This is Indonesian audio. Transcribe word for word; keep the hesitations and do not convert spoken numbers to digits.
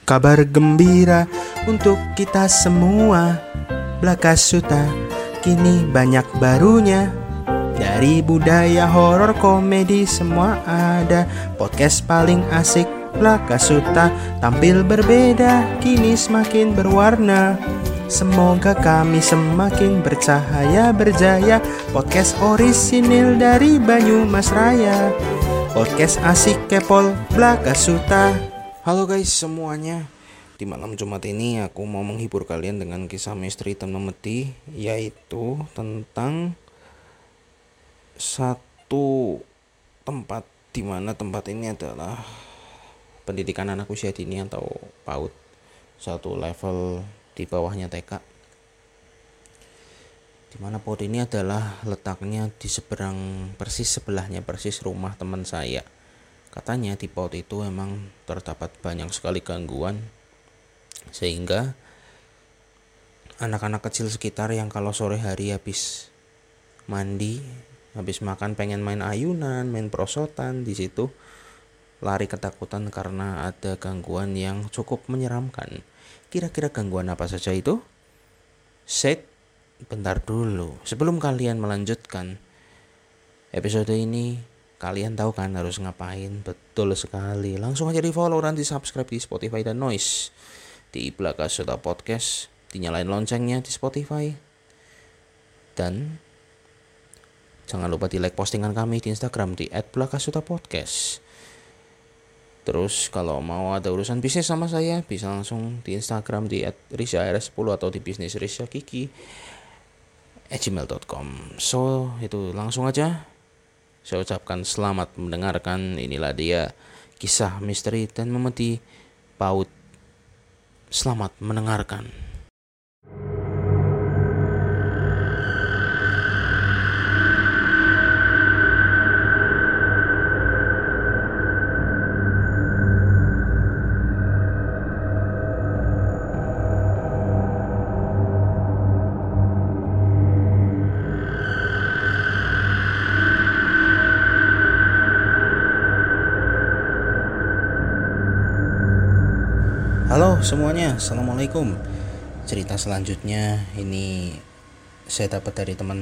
kabar gembira untuk kita semua. Blakasuta kini banyak barunya. Dari budaya horor komedi semua ada. Podcast paling asik Blakasuta tampil berbeda, kini semakin berwarna. Semoga kami semakin bercahaya berjaya. Podcast orisinil dari Banyumas Raya. Podcast asik kepol Blakasuta. Halo guys semuanya. Di malam Jumat ini aku mau menghibur kalian dengan kisah misteri Temen Meti, yaitu tentang satu tempat, di mana tempat ini adalah pendidikan anak usia dini atau PAUD, satu level di bawahnya T K, dimana PAUD ini adalah letaknya di seberang, persis sebelahnya persis rumah teman saya. Katanya di PAUD itu emang terdapat banyak sekali gangguan, sehingga anak-anak kecil sekitar yang kalau sore hari habis mandi, habis makan pengen main ayunan, main prosotan, di situ lari ketakutan karena ada gangguan yang cukup menyeramkan. Kira-kira gangguan apa saja itu? Set, bentar dulu. Sebelum kalian melanjutkan episode ini, kalian tahu kan harus ngapain? Betul sekali. Langsung aja di follow dan di subscribe di Spotify dan Noise. Di Blakasuta Podcast, dinyalain loncengnya di Spotify. Dan jangan lupa di like postingan kami di Instagram di et blakasuta podcast. Terus kalau mau ada urusan bisnis sama saya, bisa langsung di Instagram di et risha r sepuluh atau di bisnis risha kiki at gmail dot com. So itu langsung aja saya ucapkan selamat mendengarkan. Inilah dia kisah misteri dan memeti PAUD. Selamat mendengarkan. Halo semuanya, assalamualaikum. Cerita selanjutnya ini saya dapat dari teman